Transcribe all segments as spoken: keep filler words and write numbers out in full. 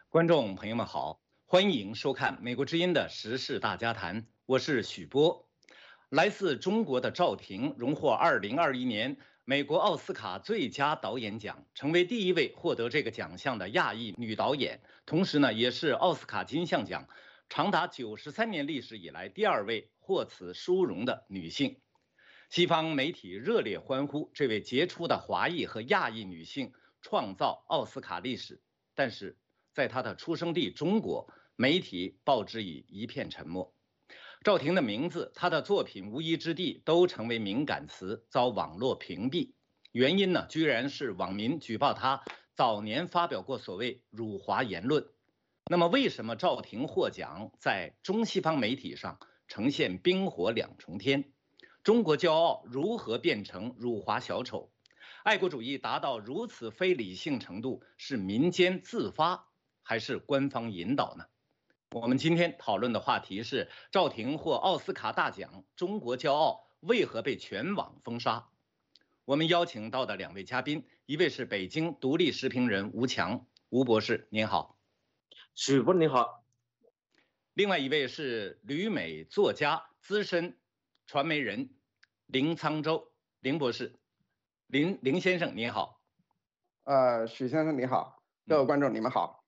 观众朋友们好，欢迎收看美国之音的时事大家谈，我是许波。来自中国的赵婷荣获二零二一年美国奥斯卡最佳导演奖，成为第一位获得这个奖项的亚裔女导演，同时呢，也是奥斯卡金像奖长达九十三年历史以来第二位获此殊荣的女性。西方媒体热烈欢呼这位杰出的华裔和亚裔女性创造奥斯卡历史，但是在她的出生地中国，媒体报之以一片沉默。赵婷的名字，她的作品无依之地都成为敏感词，遭网络屏蔽。原因呢，居然是网民举报她早年发表过所谓辱华言论。那么，为什么赵婷获奖在中西方媒体上呈现冰火两重天？中国骄傲如何变成辱华小丑？爱国主义达到如此非理性程度，是民间自发还是官方引导呢？我们今天讨论的话题是赵婷获奥斯卡大奖，中国骄傲为何被全网封杀？我们邀请到的两位嘉宾，一位是北京独立时评人吴强，吴博士您好。 许博你好。 另外一位是旅美作家、资深传媒人林沧州，林博士，林林先生您好。 呃，许先生你好，各位观众你们好。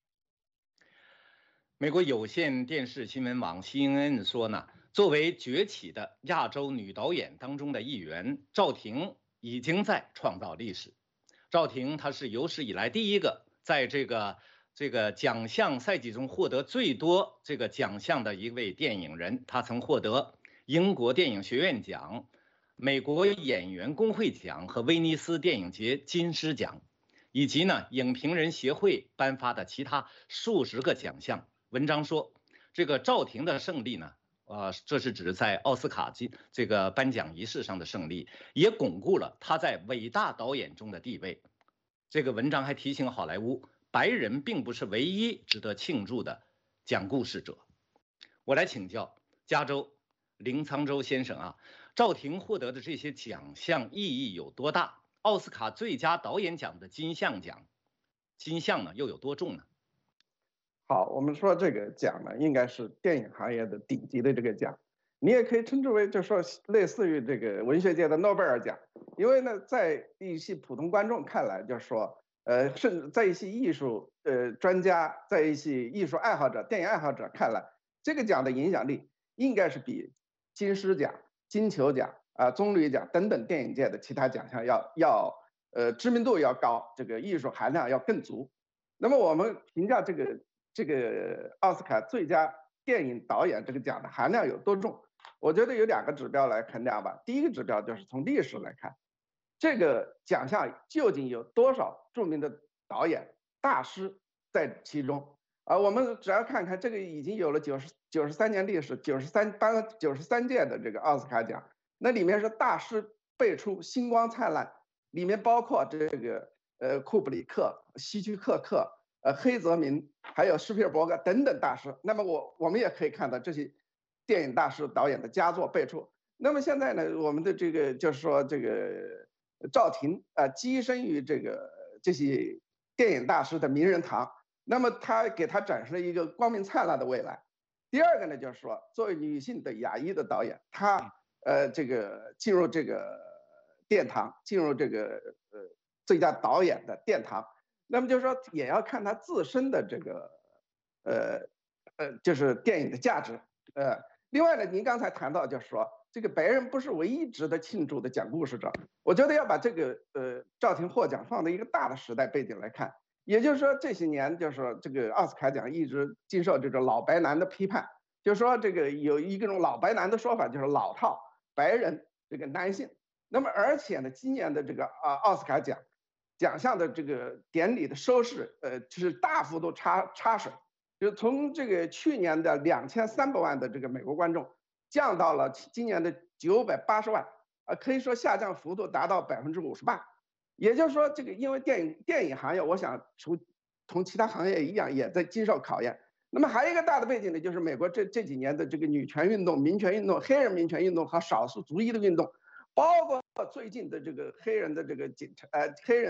美国有线电视新闻网 C N N 说呢，作为崛起的亚洲女导演当中的一员，赵婷已经在创造历史。赵婷她是有史以来第一个在这个这个奖项赛季中获得最多这个奖项的一位电影人，她曾获得英国电影学院奖、美国演员工会奖和威尼斯电影节金狮奖，以及呢影评人协会颁发的其他数十个奖项。文章说，这个赵婷的胜利呢，呃，这是指在奥斯卡金这个颁奖仪式上的胜利，也巩固了她在伟大导演中的地位。这个文章还提醒好莱坞，白人并不是唯一值得庆祝的讲故事者。我来请教加州林沧州先生啊，赵婷获得的这些奖项意义有多大？奥斯卡最佳导演奖的金像奖，金像呢又有多重呢？ 好，我们说这个奖呢，应该是电影行业的顶级的这个奖，你也可以称之为，就说类似于这个文学界的诺贝尔奖。因为呢，在一些普通观众看来，就是说，呃，甚至在一些艺术呃专家，在一些艺术爱好者、电影爱好者看来，这个奖的影响力应该是比金狮奖、金球奖啊、棕榈奖等等电影界的其他奖项要要呃知名度要高，这个艺术含量要更足。那么我们评价这个。这个奥斯卡最佳电影导演这个奖的含量有多重？我觉得有两个指标来衡量吧。第一个指标就是从历史来看，这个奖项究竟有多少著名的导演大师在其中？啊，我们只要看看这个已经有了九十九十三年历史，九十三颁了九十三届的这个奥斯卡奖，那里面是大师辈出，星光灿烂，里面包括这个呃库布里克、希区柯克。呃，黑泽明还有施皮尔伯格等等大师，那么我我们也可以看到这些电影大师导演的佳作辈出。那么现在呢，我们的这个就是说这个赵婷啊、呃，跻身于这个这些电影大师的名人堂，那么他给他展示了一个光明灿烂的未来。第二个呢，就是说作为女性的亚裔的导演，她呃这个进入这个殿堂，进入这个呃最佳导演的殿堂。那么就是说，也要看他自身的这个，呃，呃，就是电影的价值，呃，另外呢，您刚才谈到就是说，这个白人不是唯一值得庆祝的讲故事者，我觉得要把这个呃赵婷获奖放在一个大的时代背景来看，也就是说这些年就是说这个奥斯卡奖一直经受这种老白男的批判，就是说这个有一种老白男的说法，就是老套白人这个男性，那么而且呢，今年的这个啊奥斯卡奖。奖项的这个典礼的收视，呃，就是大幅度插插水，就从这个去年的两千三百万的这个美国观众，降到了今年的九百八十万，啊，可以说下降幅度达到百分之五十八。也就是说，这个因为电影电影行业，我想从同其他行业一样，也在经受考验。那么还有一个大的背景呢，就是美国这这几年的这个女权运动、民权运动、黑人民权运动和少数族裔的运动。包括最近的这个黑人的这个警察，呃，黑人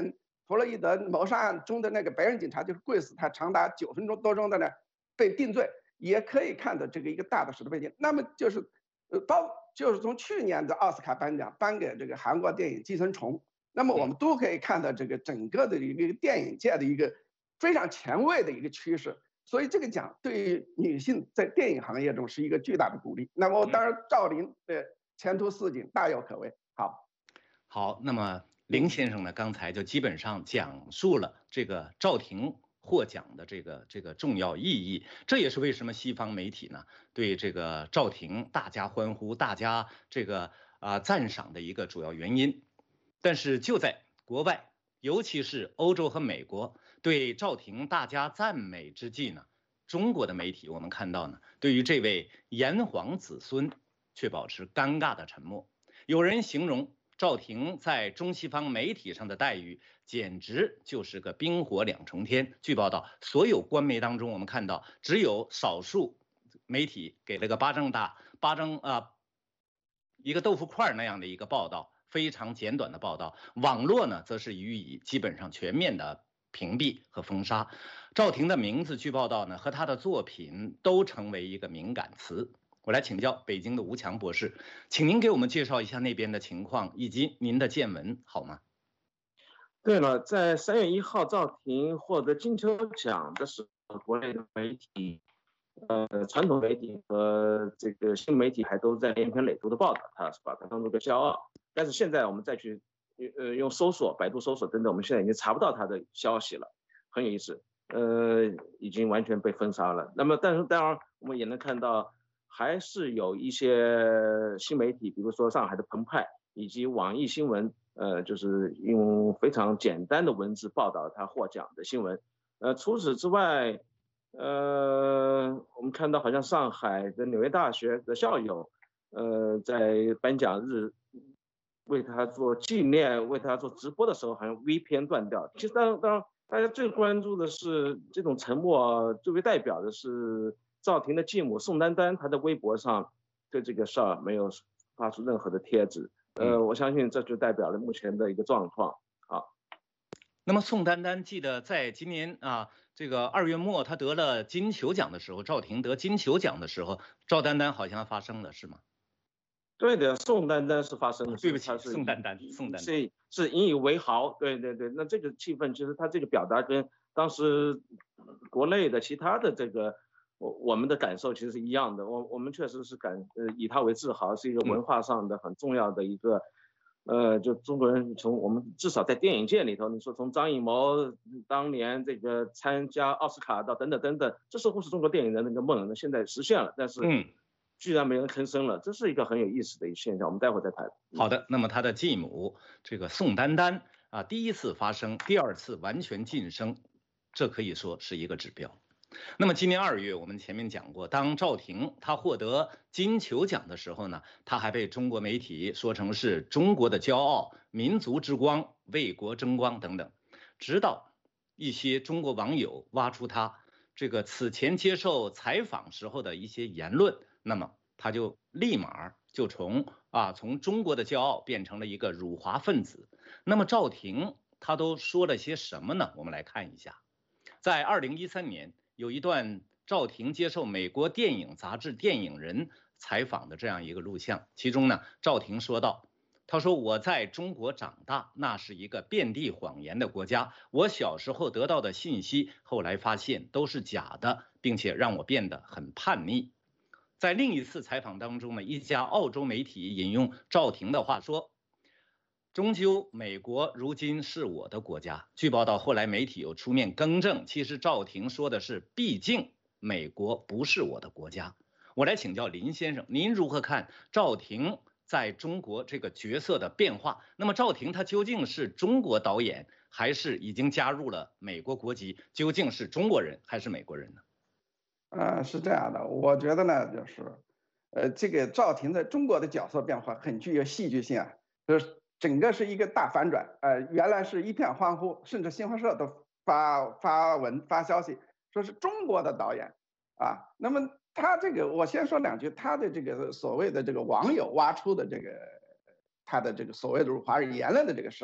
弗洛伊德谋杀案中的那个白人警察就是跪死，他长达九分钟多钟的呢被定罪，也可以看到这个一个大的时代背景。那么就是，呃，包就是从去年的奥斯卡颁奖颁给这个韩国电影《寄生虫》，那么我们都可以看到这个整个的一个电影界的一个非常前卫的一个趋势。所以这个奖对于女性在电影行业中是一个巨大的鼓励。那么当然，赵琳的前途似锦，大有可为。好， 好，那么林先生呢，刚才就基本上讲述了这个赵婷获奖的这个这个重要意义，这也是为什么西方媒体呢对这个赵婷大家欢呼、大家这个啊、呃、赞赏的一个主要原因。但是就在国外，尤其是欧洲和美国对赵婷大家赞美之际呢，中国的媒体我们看到呢，对于这位炎黄子孙却保持尴尬的沉默。有人形容赵婷在中西方媒体上的待遇简直就是个冰火两重天。据报道，所有官媒当中，我们看到只有少数媒体给了个巴掌大、巴掌啊、呃、一个豆腐块那样的一个报道，非常简短的报道。网络呢，则是予以基本上全面的屏蔽和封杀。赵婷的名字，据报道呢，和她的作品都成为一个敏感词。我来请教北京的吴强博士，请您给我们介绍一下那边的情况以及您的见闻，好吗？ 对了，在三月一号赵婷获得金球奖的时候，国内的媒体，呃，传统媒体和这个新媒体还都在连篇累牍的报道他，是把他当做个骄傲。但是现在我们再去，呃，用搜索、百度搜索等等，我们现在已经查不到他的消息了，很有意思。呃，已经完全被封杀了。那么，但是当然我们也能看到。还是有一些新媒体，比如说上海的澎湃以及网易新闻，呃，就是用非常简单的文字报道他获奖的新闻。呃，除此之外，呃，我们看到好像上海的纽约大学的校友，呃，在颁奖日为他做纪念、为他做直播的时候，好像 V P N 断掉。其实当然，当然，大家最关注的是这种沉默，最为代表的是。赵婷的继母宋丹丹，她的微博上对这个事儿没有发出任何的帖子，呃，我相信这就代表了目前的一个状况。好， 那么宋丹丹记得在今年啊，这个二月末她得了金球奖的时候，赵婷得金球奖的时候，赵丹丹好像发生了，是吗？ 对的，宋丹丹是发生的， 对不起，宋丹丹，宋丹丹是是引以为豪，对对对，那这个气氛其实他这个表达跟当时国内的其他的这个。我我们的感受其实是一样的，我我们确实是感呃以他为自豪，是一个文化上的很重要的一个，呃，就中国人从我们至少在电影界里头，你说从张艺谋当年这个参加奥斯卡到等等等等，这似乎是中国电影人的那个梦，那现在实现了，但是居然没人吭声了，这是一个很有意思的一个现象，我们待会儿再谈。 好的，那么他的继母这个宋丹丹啊，第一次发声，第二次完全晋升，这可以说是一个指标。那么今年二月，我们前面讲过，当赵婷她获得金球奖的时候呢，她还被中国媒体说成是中国的骄傲、民族之光、为国争光等等。直到一些中国网友挖出她这个此前接受采访时候的一些言论，那么她就立马就从啊从中国的骄傲变成了一个辱华分子。那么赵婷她都说了些什么呢？我们来看一下，在二零一三年。有一段赵婷接受美国电影杂志《电影人》采访的这样一个录像，其中呢，赵婷说道：“她说我在中国长大，那是一个遍地谎言的国家。我小时候得到的信息，后来发现都是假的，并且让我变得很叛逆。”在另一次采访当中呢，一家澳洲媒体引用赵婷的话说：“终究，美国如今是我的国家。”据报道，后来媒体有出面更正，其实赵婷说的是：“毕竟美国不是我的国家。”我来请教林先生，您如何看赵婷在中国这个角色的变化？那么赵婷她究竟是中国导演，还是已经加入了美国国籍？究竟是中国人还是美国人呢？ 呃，是这样的，我觉得呢，就是，呃，这个赵婷在中国的角色变化很具有戏剧性啊，就是。整个是一个大反转，呃，原来是一片欢呼，甚至新华社都发发文发消息，说是中国的导演啊。那么他这个，我先说两句，他的这个所谓的这个网友挖出的这个他的这个所谓的辱华言论的这个事，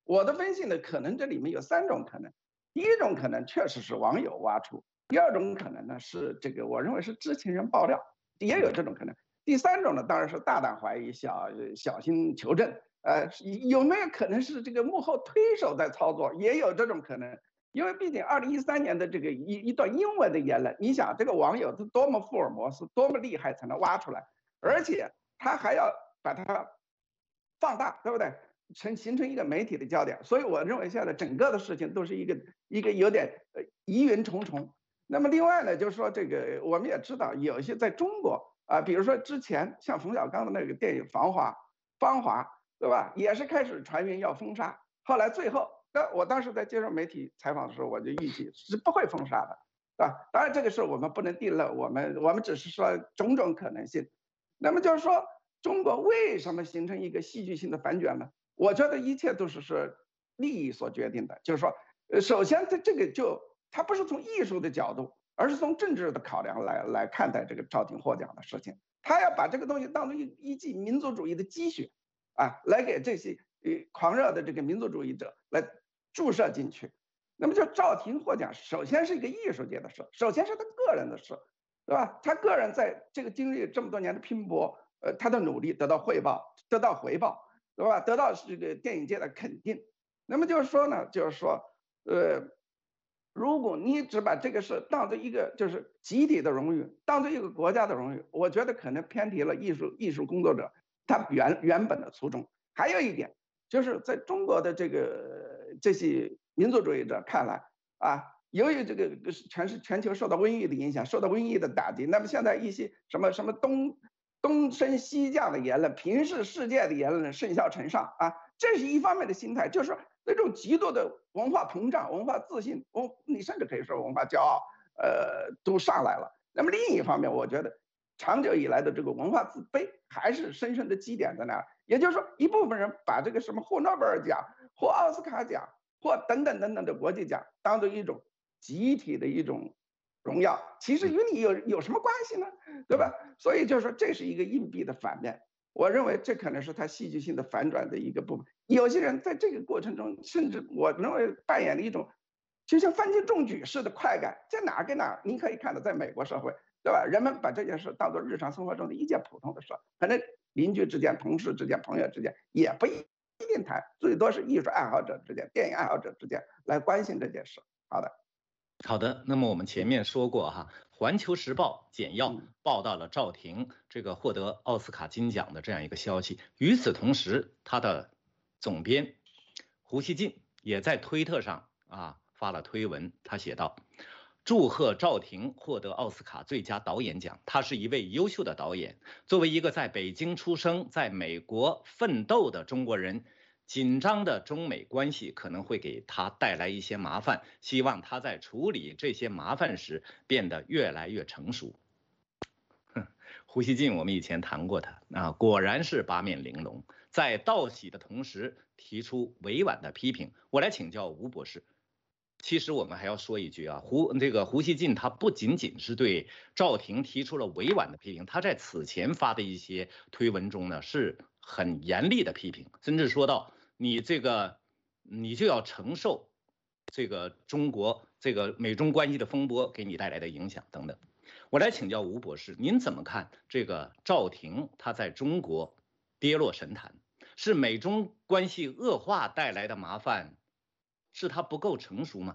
我的分析呢，可能这里面有三种可能。第一种可能确实是网友挖出，第二种可能呢是这个我认为是知情人爆料，也有这种可能。第三种呢，当然是大胆怀疑，小小心求证。呃，有没有可能是这个幕后推手在操作？也有这种可能。因为毕竟二零一三年的这个一一段英文的言论，你想这个网友他多么福尔摩斯，多么厉害才能挖出来，而且他还要把它放大，对不对？成形成一个媒体的焦点。所以我认为现在整个的事情都是一个一个有点呃疑云重重。那么另外呢，就是说这个我们也知道，有一些在中国啊、呃，比如说之前像冯小刚的那个电影《芳华》，芳华对吧，也是开始传言要封杀，后来最后。那我当时在接受媒体采访的时候，我就预计是不会封杀的，对吧？当然这个事我们不能定论，我们我们只是说种种可能性。那么就是说，中国为什么形成一个戏剧性的反转呢？我觉得一切都是是利益所决定的。就是说，呃，首先这这个就它不是从艺术的角度，而是从政治的考量来来看待这个赵婷获奖的事情。他要把这个东西当成一一剂民族主义的鸡血，啊，来给这些呃狂热的这个民族主义者来注射进去。那么就赵婷获奖，首先是一个艺术界的事，首先是他个人的事，对吧？他个人在这个经历这么多年的拼搏，呃，他的努力得到汇报，得到回报，对吧？得到这个电影界的肯定。那么就是说呢，就是说，呃，如果你只把这个事当做一个就是集体的荣誉，当做一个国家的荣誉，我觉得可能偏题了艺术艺术工作者他原原本的初衷。还有一点就是在中国的这个这些民族主义者看来啊，由于这个全是全球受到瘟疫的影响，受到瘟疫的打击，那么现在一些什么什么东东升西降的言论，平视世界的言论甚嚣尘上啊，这是一方面的心态，就是那种极度的文化膨胀、文化自信，文你甚至可以说文化骄傲，呃，都上来了。那么另一方面，我觉得长久以来的这个文化自卑还是深深的积淀在那儿。也就是说，一部分人把这个什么获诺贝尔奖、获奥斯卡奖、或等等等等的国际奖当做一种集体的一种荣耀，其实与你有有什么关系呢？对吧？所以就是说，这是一个硬币的反面。我认为这可能是他戏剧性的反转的一个部分。有些人在这个过程中，甚至我认为扮演了一种就像翻进中举式的快感，在哪跟哪，您可以看到，在美国社会，对吧？人们把这件事当做日常生活中的一件普通的事，可能邻居之间、同事之间、朋友之间也不一定谈，最多是艺术爱好者之间、电影爱好者之间来关心这件事。好的。 好的，那么我们前面说过哈，《环球时报》简要报道了赵婷这个获得奥斯卡金奖的这样一个消息。与此同时，他的总编胡锡进也在推特上啊发了推文，他写道：“祝贺赵婷获得奥斯卡最佳导演奖，他是一位优秀的导演。作为一个在北京出生、在美国奋斗的中国人。”紧张的中美关系可能会给他带来一些麻烦，希望他在处理这些麻烦时变得越来越成熟。胡锡进，我们以前谈过他啊，果然是八面玲珑，在道喜的同时提出委婉的批评。我来请教吴博士，其实我们还要说一句啊，胡这个胡锡进他不仅仅是对赵婷提出了委婉的批评，他在此前发的一些推文中呢是很严厉的批评，甚至说到你这个你就要承受这个中国这个美中关系的风波给你带来的影响等等。我来请教吴博士，您怎么看这个赵婷她在中国跌落神坛，是美中关系恶化带来的麻烦，是他不够成熟吗？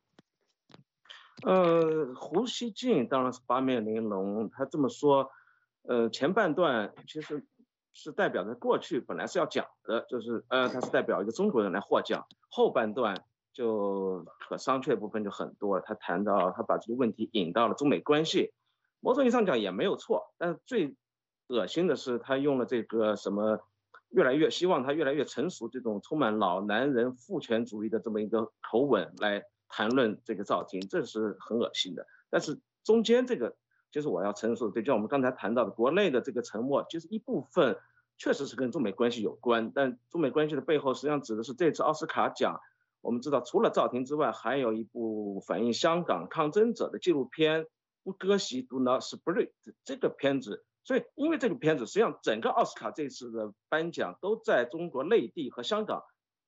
呃，胡锡进当然是八面玲珑，他这么说，呃，前半段其实是代表着过去本来是要讲的，就是呃，他是代表一个中国人来获奖，后半段就可商榷部分就很多了。他谈到他把这个问题引到了中美关系，某种意义上讲也没有错，但是最恶心的是他用了这个什么越来越希望他越来越成熟这种充满老男人父权主义的这么一个口吻来谈论这个赵婷，这是很恶心的。但是中间这个就是我要陈述的，就像我们刚才谈到的，国内的这个沉默，其实一部分确实是跟中美关系有关，但中美关系的背后实际上指的是这次奥斯卡奖。我们知道，除了赵婷之外，还有一部反映香港抗争者的纪录片《不割席 Do Not Split》这个片子。所以，因为这个片子，实际上整个奥斯卡这次的颁奖都在中国内地和香港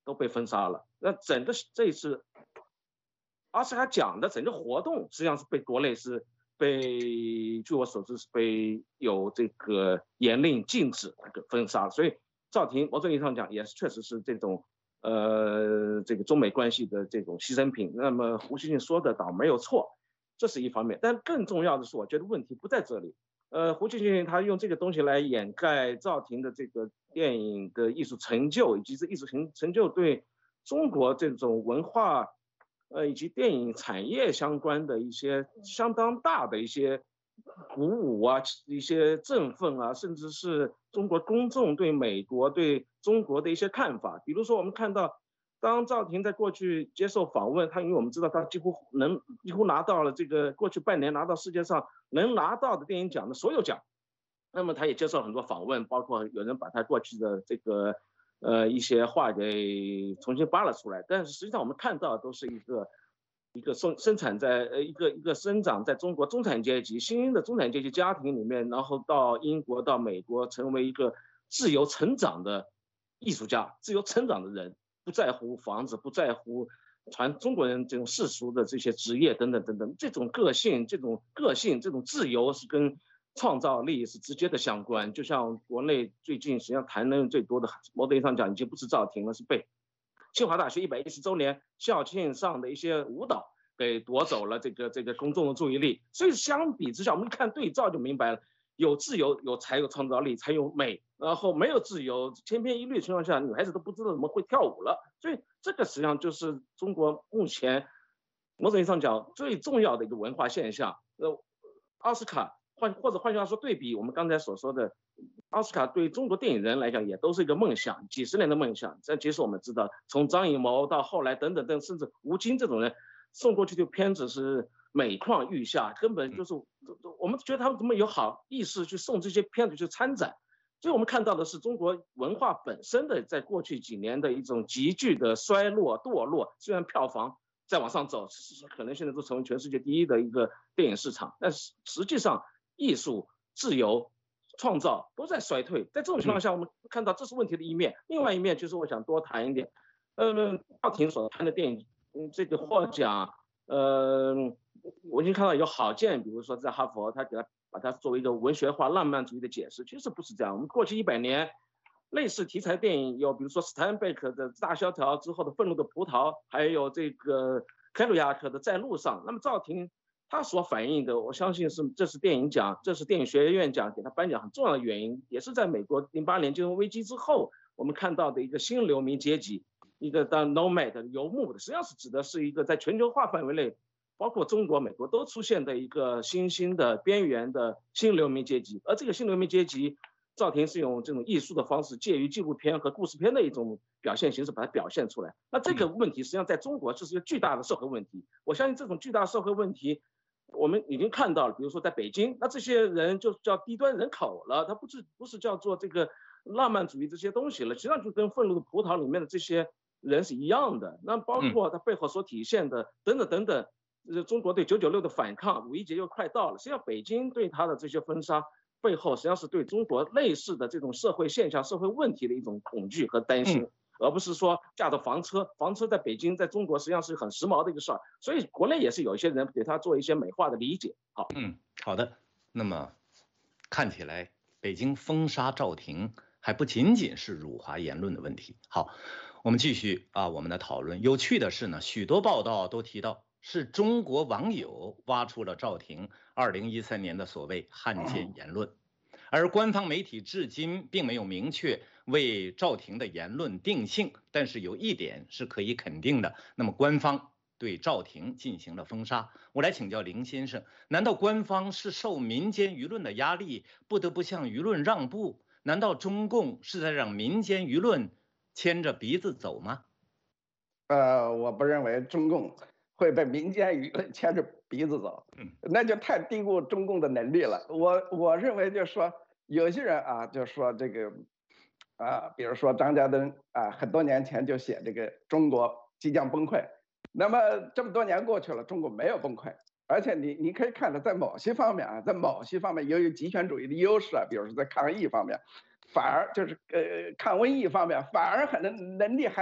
都被封杀了。那整个这一次奥斯卡奖的整个活动实际上是被国内是被，据我所知是被有这个严令禁止这个封杀，所以赵婷某种意义上讲也是确实是这种呃这个中美关系的这种牺牲品。那么胡锡进说的倒没有错，这是一方面，但更重要的是，我觉得问题不在这里。呃，胡锡进他用这个东西来掩盖赵婷的这个电影的艺术成就，以及这艺术成成就对中国这种文化。呃，以及电影产业相关的一些相当大的一些鼓舞啊，一些振奋啊，甚至是中国公众对美国、对中国的一些看法。比如说，我们看到，当赵婷在过去接受访问，他因为我们知道他几乎能几乎拿到了这个过去半年拿到世界上能拿到的电影奖的所有奖，那么他也接受很多访问，包括有人把他过去的这个。呃，一些话给重新扒了出来，但是实际上我们看到都是一个一个生生产在呃一个一个生长在中国中产阶级新兴的中产阶级家庭里面，然后到英国到美国成为一个自由成长的艺术家，自由成长的人，不在乎房子，不在乎传中国人这种世俗的这些职业等等等等，这种个性，这种个性，这种自由是跟。创造力是直接的相关，就像国内最近实际上谈论最多的，某种意义上讲已经不是赵婷了，是被清华大学一百一十周年校庆上的一些舞蹈给夺走了这个这个公众的注意力。所以相比之下，我们看对照就明白了，有自由有才有创造力才有美，然后没有自由千篇一律的情况下，女孩子都不知道怎么会跳舞了。所以这个实际上就是中国目前某种意义上讲最重要的一个文化现象。呃，奥斯卡。换或者换句话说，对比我们刚才所说的，奥斯卡对中国电影人来讲也都是一个梦想，几十年的梦想。这其实我们知道，从张艺谋到后来等等等，甚至吴京这种人送过去的片子是每况愈下，根本就是我们觉得他们怎么有好意思去送这些片子去参展。所以我们看到的是中国文化本身的在过去几年的一种急剧的衰落堕落，虽然票房再往上走，可能现在都成为全世界第一的一个电影市场，但是实际上。艺术、自由、创造都在衰退，在这种情况下，我们看到这是问题的一面。另外一面就是我想多谈一点，呃，赵婷所谈的电影，嗯，这个获奖，呃，我已经看到有好见，比如说在哈佛，他给他把它作为一个文学化、浪漫主义的解释，其实不是这样。我们过去一百年，类似题材电影有，比如说斯坦贝克的《大萧条》之后的《愤怒的葡萄》，还有这个凯鲁亚克的《在路上》。那么赵婷。他所反映的，我相信是这是电影奖，这是电影学院奖给他颁奖很重要的原因，也是在美国零八年金融危机之后，我们看到的一个新流民阶级，一个当 nomad 游牧的，实际上是指的是一个在全球化范围内，包括中国、美国都出现的一个新兴的边缘的新流民阶级，而这个新流民阶级，赵婷是用这种艺术的方式，介于纪录片和故事片的一种表现形式把它表现出来。那这个问题实际上在中国这是一个巨大的社会问题，我相信这种巨大的社会问题。我们已经看到了，比如说在北京，那这些人就叫低端人口了，他不是不是叫做这个浪漫主义这些东西了，实际上就跟《愤怒的葡萄》里面的这些人是一样的。那包括它背后所体现的等等等等，呃，中国对九九六的反抗，五一节又快到了，实际上北京对他的这些封杀背后，实际上是对中国类似的这种社会现象、社会问题的一种恐惧和担心。嗯，而不是说驾着房车，房车在北京，在中国实际上是很时髦的一个事儿，所以国内也是有一些人给他做一些美化的理解。好， 嗯，好的。那么看起来北京封杀赵婷还不仅仅是辱华言论的问题。好，我们继续啊我们的讨论。有趣的是呢，许多报道都提到是中国网友挖出了赵婷二零一三年的所谓汉奸言论。而官方媒体至今并没有明确为赵婷的言论定性，但是有一点是可以肯定的，那么官方对赵婷进行了封杀。我来请教林先生，难道官方是受民间舆论的压力，不得不向舆论让步？难道中共是在让民间舆论牵着鼻子走吗？ 呃，我不认为中共会被民间舆论牵着鼻子走，那就太低估中共的能力了。我我认为就是说，有些人啊，就说这个，啊，比如说张家登啊，很多年前就写这个中国即将崩溃，那么这么多年过去了，中国没有崩溃，而且你你可以看到，在某些方面啊，在某些方面由于极权主义的优势啊，比如说在抗疫方面，反而就是呃抗瘟疫方面，反而很能能力还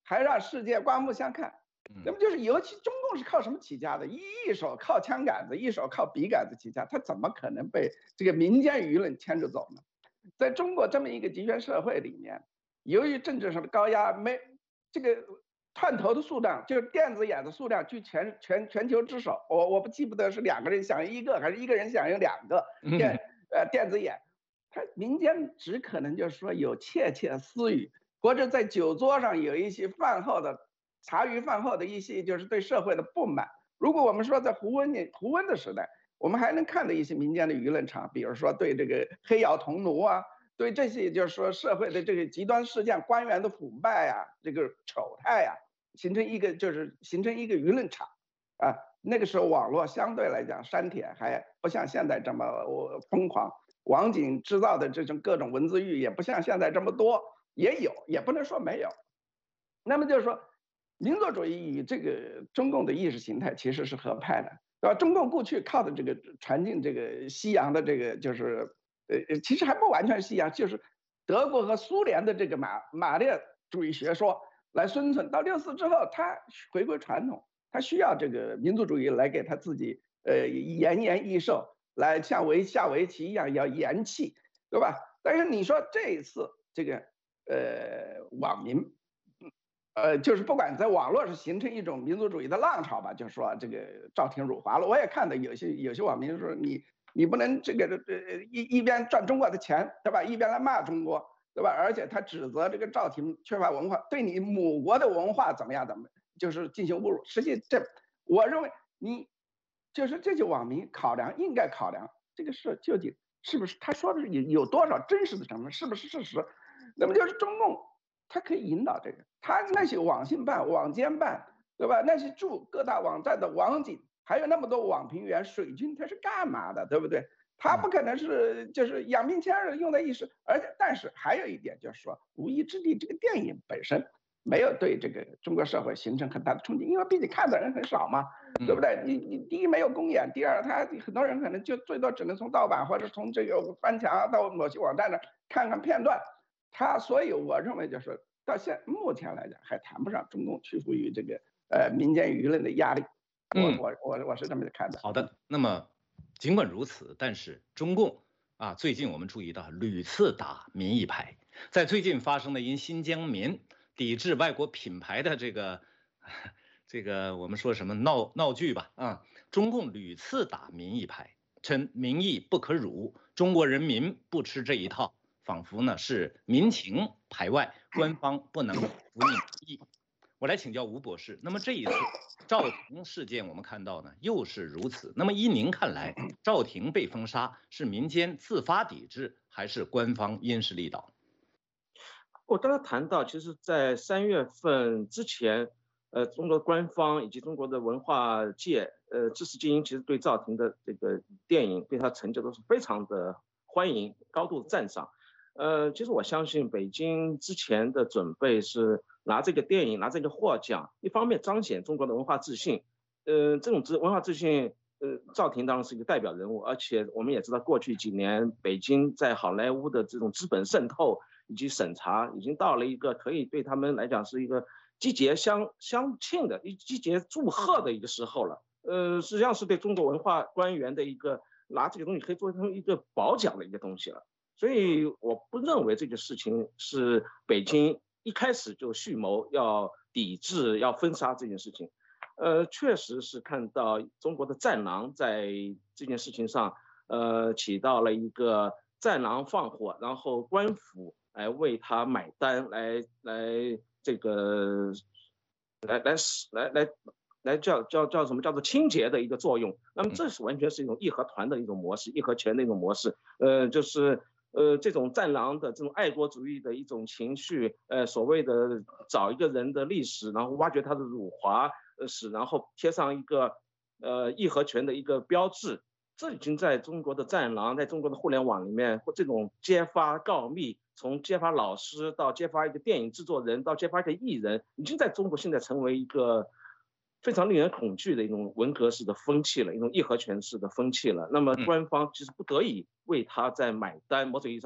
还让世界刮目相看。那么就是尤其中共是靠什么起家的？一手靠枪杆子，一手靠笔杆子起家，他怎么可能被这个民间舆论牵着走呢？在中国这么一个集权社会里面，由于政治上的高压，没这个探头的数量，就是电子眼的数量居全全全球之首。我我不记不得是两个人享用一个，还是一个人享用两个电呃电子眼。他民间只可能就是说有窃窃私语，或者在酒桌上有一些饭后的茶余饭后的一些就是对社会的不满。如果我们说在胡温年胡温的时代，我们还能看到一些民间的舆论场，比如说对这个黑窑铜奴啊，对这些就是说社会的这个极端事件、官员的腐败啊，这个丑态呀、啊，形成一个就是形成一个舆论场啊。那个时候网络相对来讲删帖还不像现在这么疯狂，网警制造的这种各种文字狱也不像现在这么多，也有，也不能说没有。那么就是说，民族主义与这个中共的意识形态其实是合派的，对吧？中共过去靠的这个传进这个西洋的这个就是呃，其实还不完全是西洋，就是德国和苏联的这个马马列主义学说来生存。到六四之后，他回归传统，他需要这个民族主义来给他自己呃延年益寿，来像围下围棋一样要延气，对吧？但是你说这一次这个呃网民。呃，就是不管在网络是形成一种民族主义的浪潮吧，就是说这个赵婷辱华了。我也看到有些有些网民说你你不能这个呃一一边赚中国的钱，对吧？一边来骂中国，对吧？而且他指责这个赵婷缺乏文化，对你母国的文化怎么样怎么就是进行侮辱。实际这我认为你就是这些网民考量应该考量这个事究竟是不是他说的有有多少真实的成分，是不是事实？那么就是中共。他可以引导这个，他那些网信办、网监办，对吧？那些驻各大网站的网警，还有那么多网评员、水军，他是干嘛的，对不对？他不可能是就是养兵千日用在一时。而且，但是还有一点就是说，《无依之地》这个电影本身没有对这个中国社会形成很大的冲击，因为毕竟看的人很少嘛，对不对？你你第一没有公演，第二他很多人可能就最多只能从盗版或者从这个翻墙到某些网站上看看片段。他所以我认为就是到现目前来讲还谈不上中共屈服于这个呃民间舆论的压力，我我我我是这么看的。 好的，那么尽管如此，但是中共啊最近我们注意到屡次打民意牌，在最近发生的因新疆棉抵制外国品牌的这个这个我们说什么闹闹剧吧啊，中共屡次打民意牌，称民意不可辱，中国人民不吃这一套。仿佛呢是民情排外，官方不能服你民意。我来请教吴博士，那么这一次赵婷事件我们看到呢又是如此。那么依您看来，赵婷被封杀是民间自发抵制，还是官方因势利导？ 我刚才谈到，其实，在三月份之前，呃，中国官方以及中国的文化界，呃，知识精英其实对赵婷的这个电影，对她成就都是非常的欢迎，高度赞赏。呃，其实我相信北京之前的准备是拿这个电影拿这个获奖，一方面彰显中国的文化自信，呃，这种文化自信，呃，赵婷当然是一个代表人物，而且我们也知道过去几年北京在好莱坞的这种资本渗透以及审查，已经到了一个可以对他们来讲是一个集结相相庆的、一集结祝贺的一个时候了。呃，实际上是对中国文化官员的一个拿这个东西可以作为一个褒奖的一个东西了。所以我不认为这个事情是北京一开始就蓄谋要抵制、要封杀这件事情。呃，确实是看到中国的战狼在这件事情上，呃，起到了一个战狼放火，然后官府来为他买单，来来这个来来来来来叫叫叫什么叫做清洁的一个作用。那么这是完全是一种义和团的一种模式，义和拳的一种模式。呃，就是。呃，这种战狼的这种爱国主义的一种情绪，呃，所谓的找一个人的历史，然后挖掘他的辱华史，然后贴上一个呃义和拳的一个标志，这已经在中国的战狼，在中国的互联网里面，或这种揭发告密，从揭发老师到揭发一个电影制作人，到揭发一个艺人，已经在中国现在成为一个非常令人恐惧的一种文革式的风气了，一种义和拳式的风气了。那么官方其实不得已为他在买单，某种意义上讲，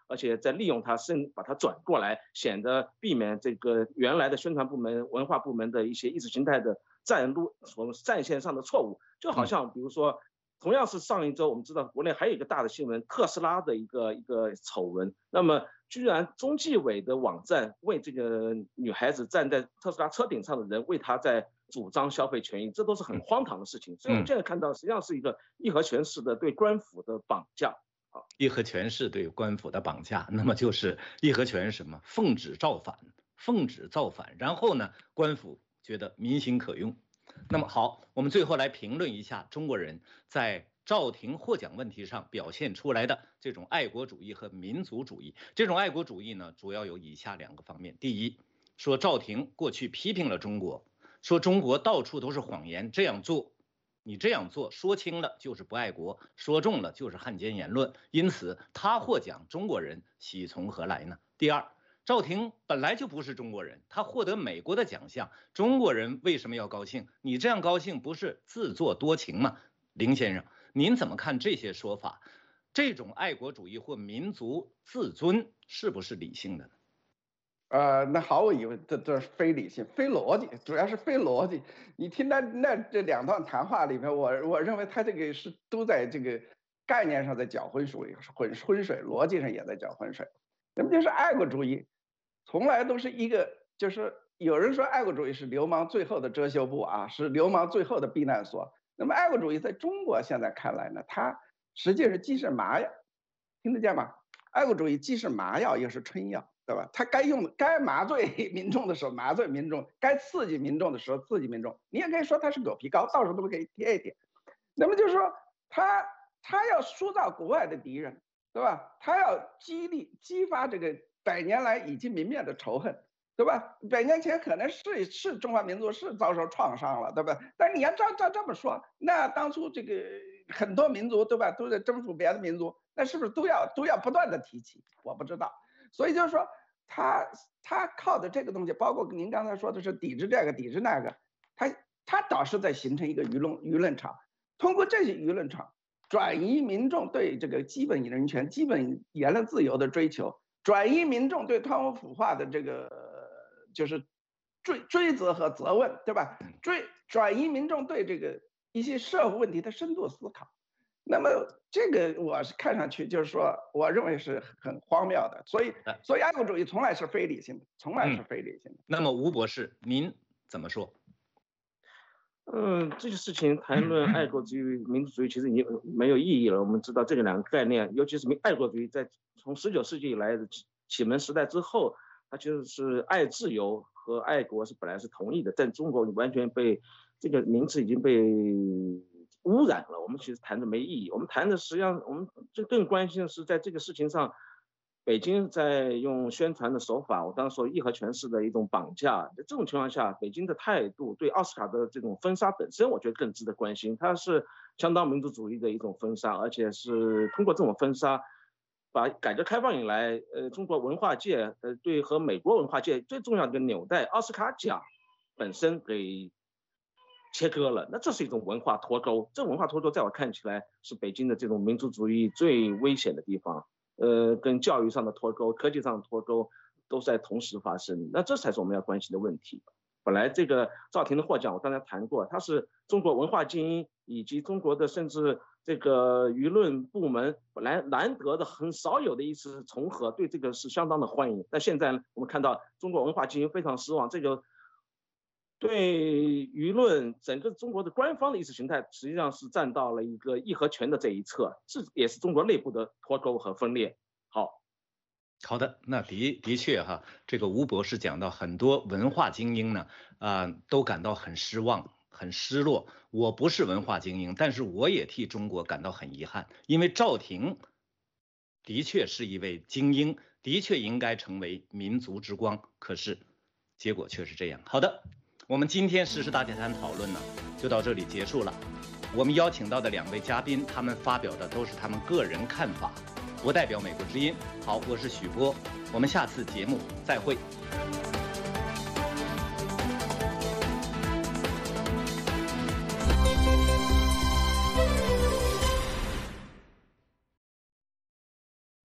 而且在利用它，甚把它转过来，显得避免这个原来的宣传部门、文化部门的一些意识形态的站路从战线上的错误。就好像比如说，同样是上一周，我们知道国内还有一个大的新闻，特斯拉的一个一个丑闻。那么居然中纪委的网站为这个女孩子站在特斯拉车顶上的人为她在主张消费权益，这都是很荒唐的事情。所以我们现在看到，实际上是一个义和拳式的对官府的绑架。 义和拳式对官府的绑架，那么就是义和拳什么？奉旨造反，奉旨造反，然后呢，官府觉得民心可用。那么好，我们最后来评论一下中国人在赵婷获奖问题上表现出来的这种爱国主义和民族主义。这种爱国主义呢，主要有以下两个方面。第一，说赵婷过去批评了中国，说中国到处都是谎言，这样做，你这样做说轻了就是不爱国，说重了就是汉奸言论，因此他获奖，中国人喜从何来呢？第二，赵婷本来就不是中国人，他获得美国的奖项，中国人为什么要高兴？你这样高兴不是自作多情吗？林先生，您怎么看这些说法？这种爱国主义或民族自尊是不是理性的呢？ 呃，那毫无疑问，这这是非理性、非逻辑，主要是非逻辑。你听那那这两段谈话里面，我我认为他这个是都在这个概念上在搅浑水，浑浑水，逻辑上也在搅浑水。那么就是爱国主义，从来都是一个，就是有人说爱国主义是流氓最后的遮羞布啊，是流氓最后的避难所。那么爱国主义在中国现在看来呢，它实际是既是麻药，听得见吗？爱国主义既是麻药又是春药，对吧？它该用该麻醉民众的时候麻醉民众，该刺激民众的时候刺激民众。你也可以说它是狗皮膏，到处都可以贴一贴。那么就是说，他他要塑造国外的敌人，对吧？他要激励激发这个百年来已经泯灭的仇恨，对吧？百年前可能是是中华民族是遭受创伤了，对吧？但是你要照照这么说，那当初这个很多民族，对吧，都在征服别的民族，那是不是都要都要不断的提起？我不知道。所以就是说，他他靠的这个东西，包括您刚才说的是抵制这个抵制那个，他他倒是在形成一个舆论舆论场，通过这些舆论场转移民众对这个基本人权、基本言论自由的追求，转移民众对贪污腐化的这个就是追追责和责问，对吧？追转移民众对这个一些社会问题的深度思考。那么这个我是看上去就是说，我认为是很荒谬的。所以，所以爱国主义从来是非理性的，从来是非理性的。 嗯、那么吴博士，您怎么说？ 嗯，这个事情谈论爱国主义、民族主义其实已经没有意义了。我们知道这个两个概念，尤其是爱国主义，在从十九世纪以来的启蒙时代之后，它就是爱自由和爱国是本来是同义的，在中国完全被这个名词已经被污染了。我们其实谈的没意义。我们谈的实际上，我们就更关心的是在这个事情上，北京在用宣传的手法，我刚刚说义和拳式的一种绑架。在这种情况下，北京的态度对奥斯卡的这种封杀本身，我觉得更值得关心。它是相当民族主义的一种封杀，而且是通过这种封杀，把改革开放以来，呃，中国文化界，呃，对和美国文化界最重要的一个纽带奥斯卡奖本身给切割了。那这是一种文化脱钩，这文化脱钩在我看起来是北京的这种民族主义最危险的地方。呃，跟教育上的脱钩、科技上的脱钩都在同时发生，那这才是我们要关心的问题。本来这个赵婷的获奖，我刚才谈过，他是中国文化精英以及中国的甚至这个舆论部门本来难得的、很少有的一次重合，对这个是相当的欢迎。但现在我们看到中国文化精英非常失望，这个对舆论整个中国的官方的意识形态实际上是站到了一个义和拳的这一侧，这也是中国内部的脱钩和分裂。好， 好的，那的的确哈，这个吴博士讲到很多文化精英呢，啊、呃，都感到很失望、很失落。我不是文化精英，但是我也替中国感到很遗憾，因为赵婷的确是一位精英，的确应该成为民族之光，可是结果却是这样。好的。我们今天时事大家谈讨论呢，就到这里结束了。我们邀请到的两位嘉宾，他们发表的都是他们个人看法，不代表美国之音。好，我是许波，我们下次节目再会。